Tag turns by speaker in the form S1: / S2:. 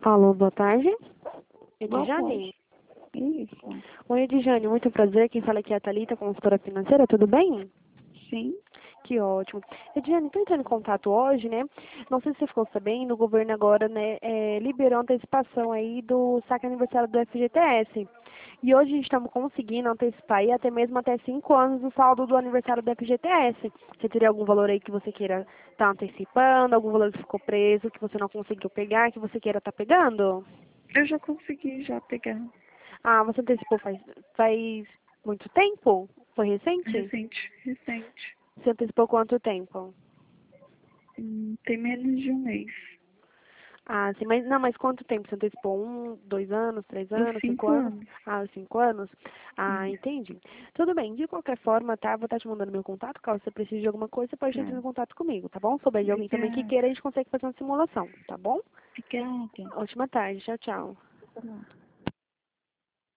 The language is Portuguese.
S1: Alô, boa tarde.
S2: Boa
S1: Edjane?
S2: tarde. Isso.
S1: Oi, Edjane, muito prazer. Quem fala aqui é a Thalita, consultora financeira, tudo bem?
S2: Sim.
S1: Que ótimo. Edjane, estou entrando em contato hoje, né? Não sei se você ficou sabendo, o governo agora, né, liberou a antecipação aí do saque aniversário do FGTS. E hoje estamos conseguindo antecipar aí até mesmo até 5 anos o saldo do aniversário do FGTS. Você teria algum valor aí que você queira estar antecipando, algum valor que ficou preso, que você não conseguiu pegar, que você queira estar pegando?
S2: Eu já consegui já pegar
S1: Ah, você antecipou faz muito tempo? Foi recente?
S2: recente.
S1: Você antecipou quanto tempo?
S2: Tem menos de um mês.
S1: Ah, sim, mas não, mas quanto tempo você antecipou? 2 anos, três
S2: Dos
S1: anos, 5
S2: 5
S1: anos?
S2: anos.
S1: Ah, os 5 anos? Ah,
S2: Isso.
S1: entendi. Tudo bem, de qualquer forma, tá? Vou estar te mandando meu contato, caso você precise de alguma coisa, você pode entrar
S2: Tá.
S1: em contato comigo, tá bom? Se souber de alguém também que
S2: Obrigada.
S1: queira, a gente consegue fazer uma simulação, tá bom?
S2: Obrigada.
S1: Ótima tarde, tchau, tchau.
S2: Tá bom.